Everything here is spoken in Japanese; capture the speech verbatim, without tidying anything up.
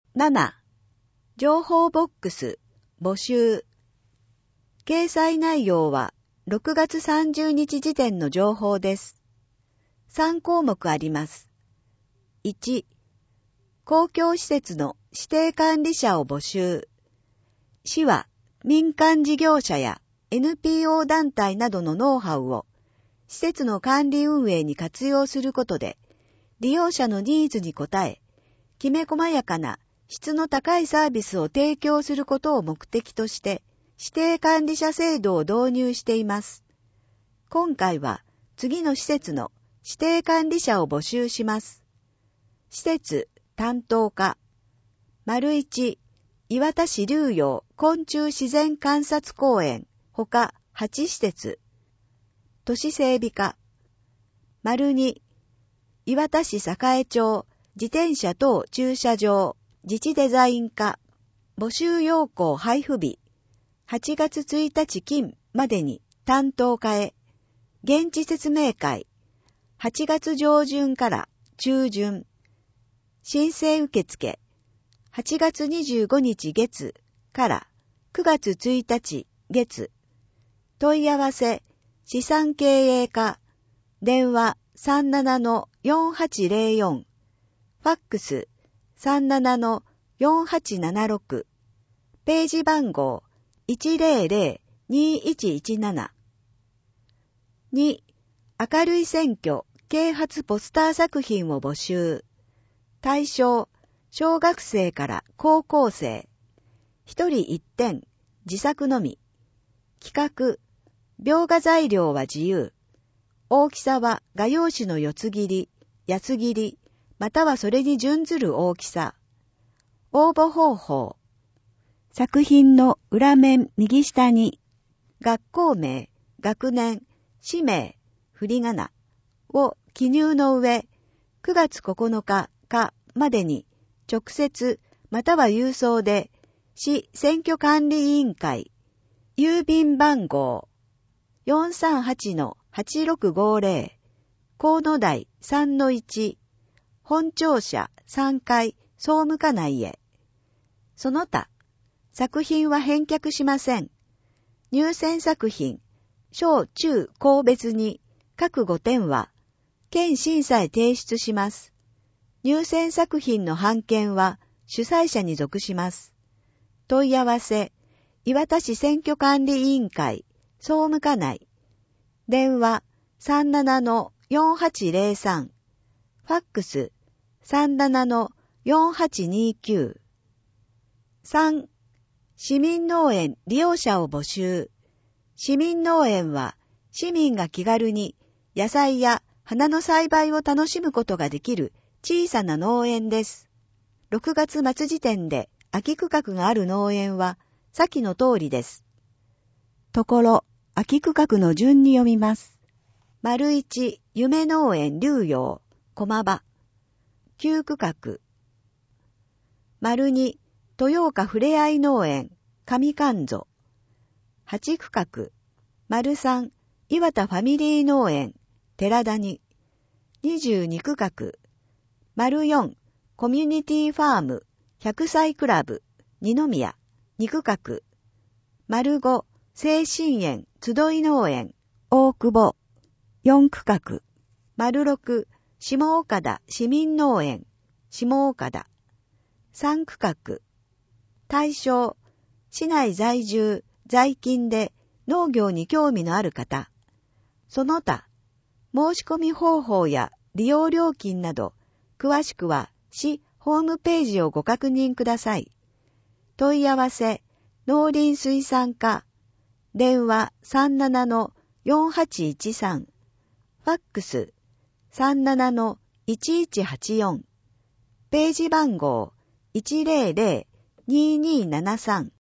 なな、情報ボックス募集。掲載内容はろくがつさんじゅうにち時点の情報です。さん項目あります。いち、公共施設の指定管理者を募集。市は民間事業者や エヌピーオー 団体などのノウハウを施設の管理運営に活用することで、利用者のニーズに応え、きめ細やかな質の高いサービスを提供することを目的として、指定管理者制度を導入しています。今回は次の施設の指定管理者を募集します。施設担当課。丸一、磐田市竜陽昆虫自然観察公園ほかはち施設。都市整備課。丸二、磐田市栄町自転車等駐車場自治デザイン課。募集要項配布日はちがつついたち金までに担当課へ。現地説明会はちがつ上旬から中旬。申請受付はちがつにじゅうごにち月からくがつついたち月。問い合わせ資産経営課。電話 さんななのよんはちぜろよん。ファックス さんななのよんはちななろく。ページ番号 いちぜろぜろにいちいちなな。に、明るい選挙啓発ポスター作品を募集。対象、小学生から高校生。一人一点、自作のみ。企画、描画材料は自由。大きさは画用紙の四つ切り、八つ切り、またはそれに準ずる大きさ。応募方法。作品の裏面右下に、学校名、学年、氏名、振り仮名を記入の上、くがつここのかかまでに直接または郵送で、市選挙管理委員会、郵便番号 よんさんはちのはちろくごぜろ、河野台 さんのいち、本庁舎さんかい総務課内へ。その他、作品は返却しません。入選作品、小中高別に各ごてんは、県審査へ提出します。入選作品の版権は主催者に属します。問い合わせ、磐田市選挙管理委員会、総務課内。電話 さんななのよんはちぜろさん。ファックス さんななのよんはちにきゅう。さん、市民農園利用者を募集。市民農園は市民が気軽に野菜や花の栽培を楽しむことができる小さな農園です。ろくがつ末時点で空き区画がある農園は先の通りです。ところ、空き区画の順に読みます。丸一、夢農園竜陽、駒場。旧区画。丸二、豊岡ふれあい農園、上神園。八区画。丸三、磐田ファミリー農園、寺谷。二十二区画。丸四、コミュニティファーム、百歳クラブ、二宮。二区画。丸五、精神園、集い農園、大久保。四区画。丸六、下岡田市民農園、下岡田。三区画。対象、市内在住、在勤で農業に興味のある方。その他、申し込み方法や利用料金など、詳しくは市ホームページをご確認ください。問い合わせ、農林水産課。電話 さんななのよんはちいちさん。ファックス さんななのいちいちはちよん。ページ番号 いちぜろぜろにーにーななさん。